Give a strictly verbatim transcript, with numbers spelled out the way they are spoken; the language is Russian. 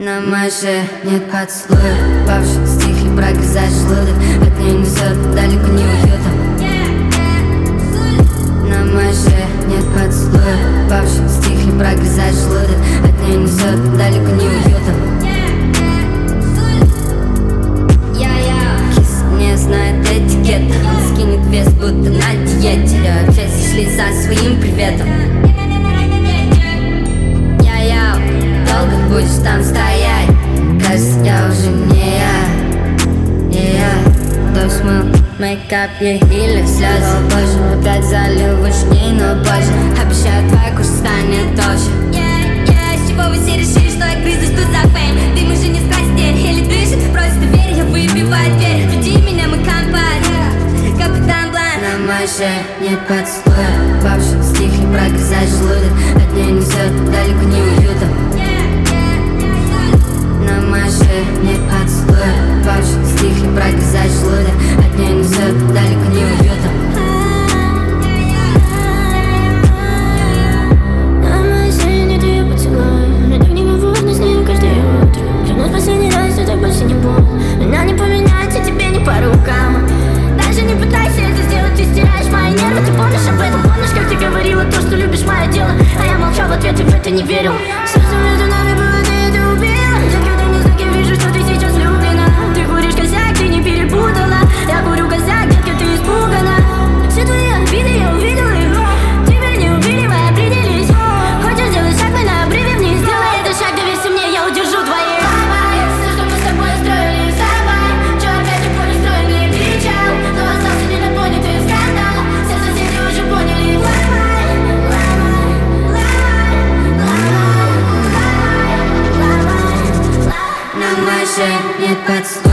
На маше нет поцелуя, бабушка стихли, прогрызать желудок. От нее несет далеко не уютом. На маше нет поцелуя, бабушка стихли, прогрызать желудок. От нее несет далеко не уютом. Кис не знает этикета, скинет вес, будто на диете. Все сошли со своим приветом. Долго будешь там стоять? Кажется, я уже не я. И я дождь смыл мейкап ей или слезы. Позже опять залил вышней, но позже обещаю, твоя кожа станет толще. Yeah, yeah, с чего вы все решили, что я грызусь тут за фейм? Ты мы же не с постели, или дышит, просит доверие, я выбиваю дверь. Жди меня, мы компания, капитан Блайн. На маше нет поцелуя, бабушка стихли, прогрызать желудок. От нее несет далеко не уютом. На маше нет поцелуя, бабушка стихли, прогрызать желудок. От нее несет далеко не уютом. На маше нет ее поцелуя, я так не говорю, но с ней каждое утро. Клянусь последний раз, что так больше не буду. Меня не поменять, и тебе не по рукам. Даже не пытайся это сделать, ты стираешь мои нервы. Ты помнишь об этом, помнишь, как ты говорила то, что любишь мое дело. А я молчал в ответ и в это не верил. Все, что между нами было, ты это убила. Вижу, что ты сейчас влюблена. Ты куришь косяк, ты не перепутала. Я курю косяк, детка, ты испугана. Все твои обиды я увидела его. Тебя не убили, мы определились. Хочешь сделать шаг, мы на обрыве вниз. Сделай этот шаг, доверься мне, я удержу твои. Все, что мы с тобой строили, забай. Че опять не понял, строили, не кричал. Но остался недопонятый скандал. Все соседи уже поняли. Ломай, ломай, ломай, ломай, ломай, ломай. На маше нет поцелуя.